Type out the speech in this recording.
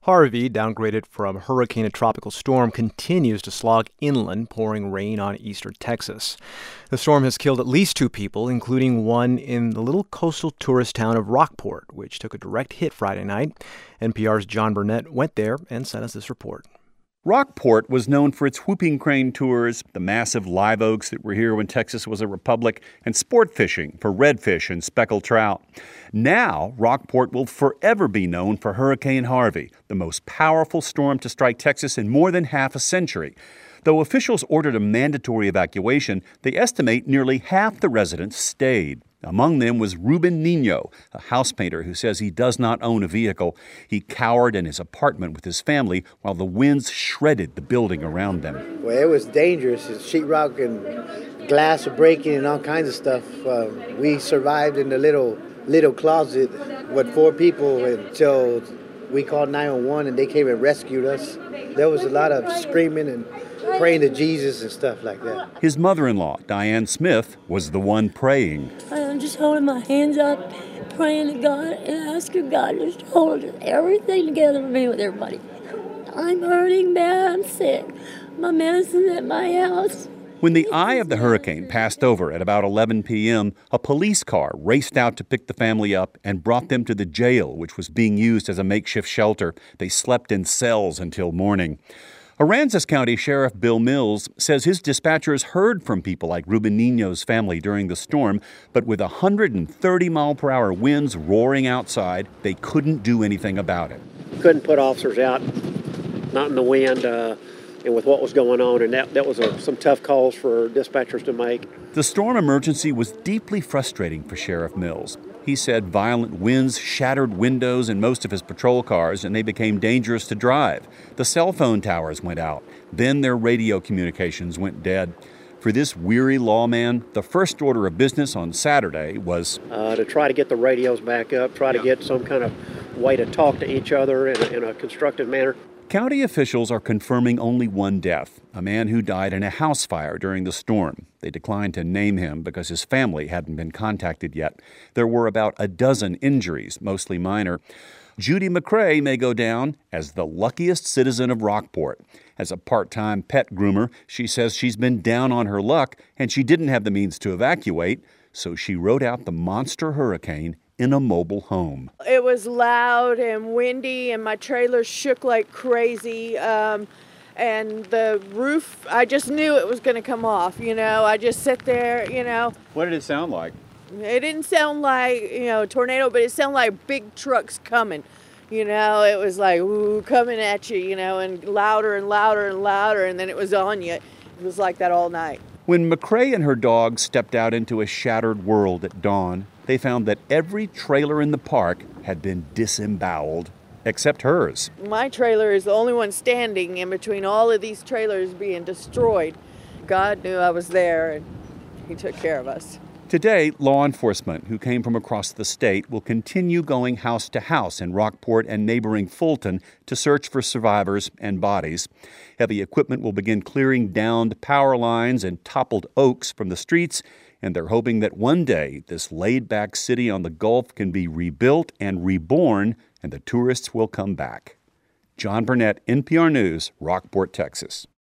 Harvey, downgraded from hurricane to tropical storm, continues to slog inland, pouring rain on eastern Texas. The storm has killed at least 2 people, including one in the little coastal tourist town of Rockport, which took a direct hit Friday night. NPR's John Burnett went there and sent us this report. Rockport was known for its whooping crane tours, the massive live oaks that were here when Texas was a republic, and sport fishing for redfish and speckled trout. Now, Rockport will forever be known for Hurricane Harvey, the most powerful storm to strike Texas in more than half a century. Though officials ordered a mandatory evacuation, they estimate nearly half the residents stayed. Among them was Ruben Nino, a house painter who says he does not own a vehicle. He cowered in his apartment with his family while the winds shredded the building around them. Well, it was dangerous. Sheetrock and glass were breaking and all kinds of stuff. We survived in the little closet with 4 people until we called 911 and they came and rescued us. There was a lot of screaming and praying to Jesus and stuff like that. His mother-in-law, Diane Smith, was the one praying. I'm just holding my hands up, praying to God and asking God to just hold everything together with me, with everybody. I'm hurting bad, I'm sick. My medicine's at my house. When the eye of the hurricane passed over at about 11 p.m., a police car raced out to pick the family up and brought them to the jail, which was being used as a makeshift shelter. They slept in cells until morning. Aransas County Sheriff Bill Mills says his dispatchers heard from people like Ruben Nino's family during the storm, but with 130-mile-per-hour winds roaring outside, they couldn't do anything about it. Couldn't put officers out, not in the wind, and with what was going on, and that was some tough calls for dispatchers to make. The storm emergency was deeply frustrating for Sheriff Mills. He said violent winds shattered windows in most of his patrol cars, and they became dangerous to drive. The cell phone towers went out. Then their radio communications went dead. For this weary lawman, the first order of business on Saturday was to try to get the radios back up, try to get some kind of way to talk to each other in a constructive manner. County officials are confirming only one death, a man who died in a house fire during the storm. They declined to name him because his family hadn't been contacted yet. There were about a dozen injuries, mostly minor. Judy McCrae may go down as the luckiest citizen of Rockport. As a part-time pet groomer, she says she's been down on her luck and she didn't have the means to evacuate, so she rode out the monster hurricane in a mobile home. It was loud and windy and my trailer shook like crazy. And the roof, I just knew it was going to come off, I just sit there, What did it sound like? It didn't sound like, a tornado, but it sounded like big trucks coming. It was like, ooh, coming at you, and louder and louder and louder, and then it was on you. It was like that all night. When McCrae and her dog stepped out into a shattered world at dawn, they found that every trailer in the park had been disemboweled, except hers. My trailer is the only one standing in between all of these trailers being destroyed. God knew I was there, and He took care of us. Today, law enforcement who came from across the state will continue going house to house in Rockport and neighboring Fulton to search for survivors and bodies. Heavy equipment will begin clearing downed power lines and toppled oaks from the streets, and they're hoping that one day this laid-back city on the Gulf can be rebuilt and reborn, and the tourists will come back. John Burnett, NPR News, Rockport, Texas.